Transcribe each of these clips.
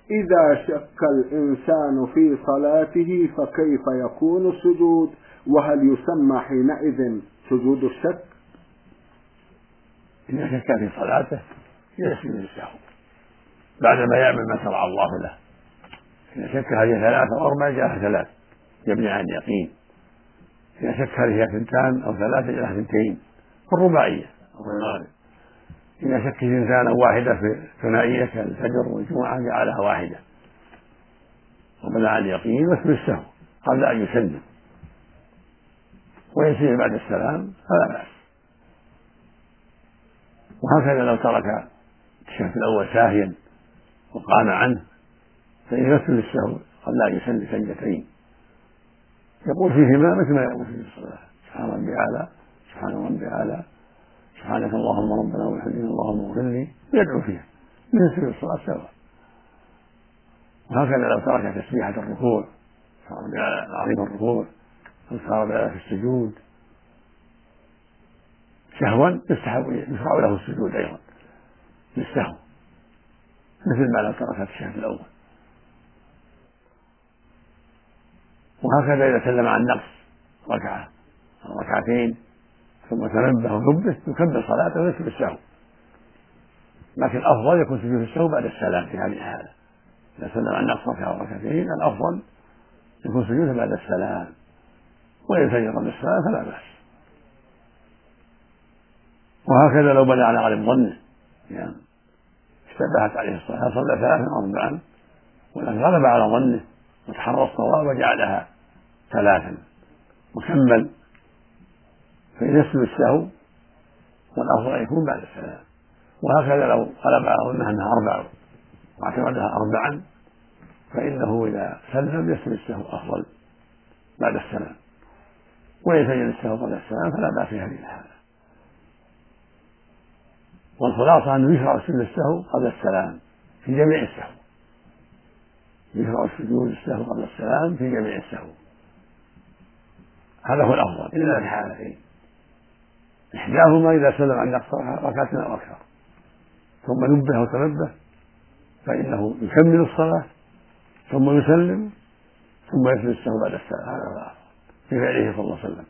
إذا شك الإنسان في صلاته فكيف يكون السجود؟ وهل يسمى حينئذ سجود الشك؟ إذا شك في صلاته يسجد للسهو بعدما يعمل ما شرع الله له. إذا شك هذه ثلاثة أو أربعة جاء ثلاث يبني عن يقين. إذا شك هذه اثنتان أو ثلاثة جاء اثنتين في الرباعية أو في المغرب. إذا شك اثنتان أو واحدة في ثنائية كالفجر والجمعة جعلها واحدة وبنى عن يقين واسم السهو قبل أن يسلم ويسير بعد السلام فلا بأس. وهكذا لو ترك الشك الأول ساهيا وقام عنه فإن يسجد للسهو قبل أن يسلم سجدتين يقول فيهما مثل ما يقول في الصلاة سبحان ربي أعلى سبحان ربي أعلى سبحانك اللهم ربنا وبحمدك اللهم اغفر لي يدعو فيها من سجود الصلاة سواء. وهكذا لو ترك تسبيحة الركوع سبحان ربي العظيم الركوع وسبحان ربي في السجود سهوا يشرع له السجود أيضا للسهو مثل ما لو ترك الشهر الأول. وهكذا إذا سلم عن نقص ركعة أو ركعتين ثم تنبه ونبه يكمل صلاته ويسجد السهو، لكن الأفضل يكون سجود السهو بعد السلام في هذه الحالة. إذا سلم عن نقص ركعة أو ركعتين الأفضل يكون سجوده بعد السلام، وإن سجد قبل السلام فلا بأس. وهكذا لو بنى على غالب ظنه يعني اشتبهت عليه الصلاة صلى ثلاثا أو أربعا ولكن غلب على ظنه وتحرى الصواب وجعلها ثلاثا مكمل فإن يسجد السهو والأفضل أن يكون بعد السلام. وهكذا لو غلب على ظنه أنها أربع واعتمدها أربعا فإنه إذا سلم يسجد السهو أفضل بعد السلام، وإن سجد السهو قبل السلام فلا بأس في هذه الحالة. والخلاصة أنه يشرع سجود السهو قبل السلام في جميع السهو، يشرع سجود السهو قبل السلام في جميع السهو، هذا هو الأفضل إلا في حالتين: إحداهما إذا سلم عن نقص ركعة أو أكثر ثم نبه وتنبه فإنه يكمل الصلاة ثم يسلم ثم يسجد السهو بعد السلام، هذا هو الأفضل في فعله صلى الله عليه وسلم.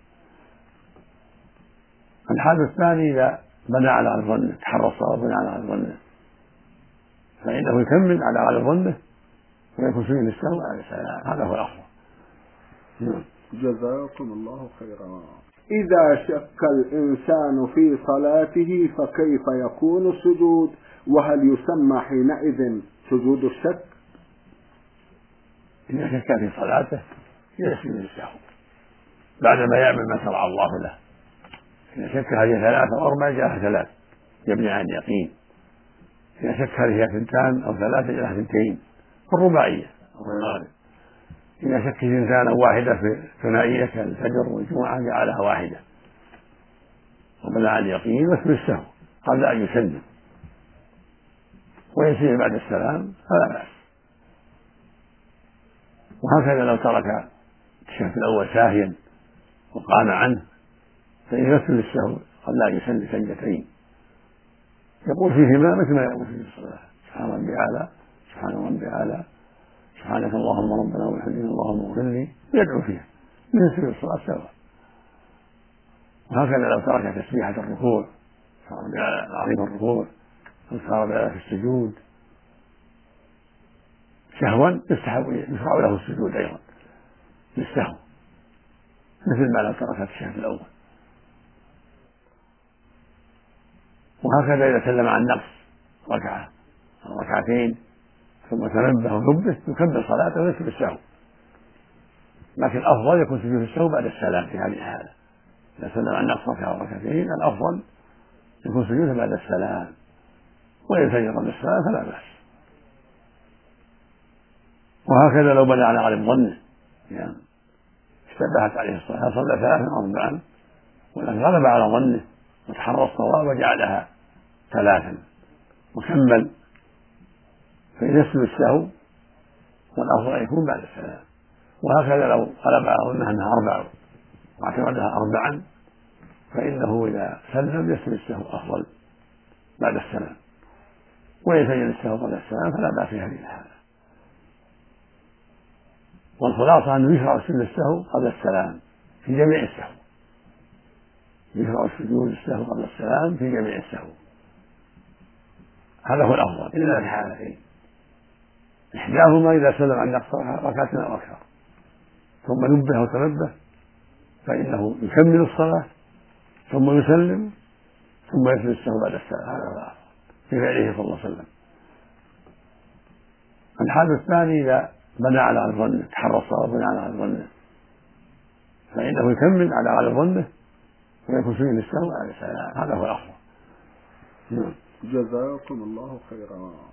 الحال الثاني إذا بنى على غالب ظنه تحرى الصواب بنى على غالب ظنه فإنه يكمل على غالب ظنه ويكون سجود السهو بعد السلام، هذا هو الأفضل. جزاكم الله خيرا. إذا شك الإنسان في صلاته فكيف يكون السجود؟ وهل يسمى حينئذ سجود الشك؟ إذا شك في صلاته يسجد للسهو بعدما يعمل ما شرع الله له. إذا شك هذه ثلاثة أو أربعة جاء ثلاث يبني عن يقين. إذا شك هذه اثنتان أو ثلاثة جاء اثنتين في الرباعية أو في المغرب. إذا شك اثنتان أو واحدة في ثنائية كالفجر والجمعة جعلها واحدة وبنى عن يقين واسم السهو قبل أن يسلم ويسير بعد السلام فلا بأس. وهكذا لو ترك الشك الأول ساهيا وقام عنه فإن يسجد السهو قبل أن يسلم سجدتين يقول فيهما مثل ما يقول في الصلاة سبحان ربي أعلى سبحان ربي أعلى سبحانك اللهم ربنا وبحمدك اللهم اغفر لي يدعو فيها من سجود الصلاة سواء. وهكذا لو ترك تسبيحة الركوع سبحان ربي العظيم الركوع وسبحان ربي في السجود سهوا يشرع له السجود أيضا للسهو مثل ما لو ترك الشهر الأول. وهكذا إذا سلم عن نقص ركعة أو ركعتين ثم تنبه ونبه يكمل صلاته ويسجد السهو، لكن الأفضل يكون سجود السهو بعد السلام في هذه الحالة. إذا سلم عن نقص ركعة أو ركعتين الأفضل يكون سجوده بعد السلام، وإن سجد قبل السلام فلا بأس. وهكذا لو بنى على غالب ظنه يعني اشتبهت عليه الصلاة صلى ثلاثا أو أربعا ولكن غلب على ظنه وتحرى الصواب وجعلها ثلاثا مكمل فإن يسجد السهو والأفضل أن يكون بعد السلام. وهكذا لو غلب على ظنه أنها أربع واعتمدها أربعا فإنه إذا سلم يسجد السهو أفضل بعد السلام، وإن سجد السهو قبل السلام فلا بأس في هذه الحالة. والخلاصة أنه يشرع سجود السهو قبل السلام في جميع السهو، يشرع سجود السهو قبل السلام في جميع السهو، هذا هو الأفضل إلا في حالتين: إحداهما إذا سلم عن نقص ركعة أو أكثر ثم نبه وتنبه فإنه يكمل الصلاة ثم يسلم ثم يسجد السهو بعد السلام، هذا هو الأفضل في فعله صلى الله عليه وسلم. الحال الثاني إذا بنى على ظنه، تحرى الصواب بنى على ظنه، فإنه يكمل على ظنه ويكون سجود السهو بعد السلام، هذا هو الأفضل. جزاكم الله خيرا.